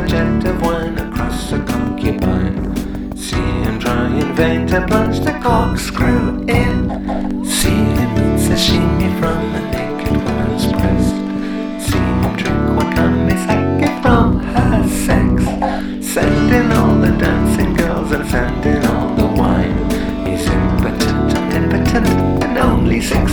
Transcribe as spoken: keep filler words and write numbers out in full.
a jet of wine across a concubine. See him try in vain to plunge the corkscrew in. See him eat sashimi from a naked woman's breast. See him drink wakame sake from her sex. Send in all the dancing girls and send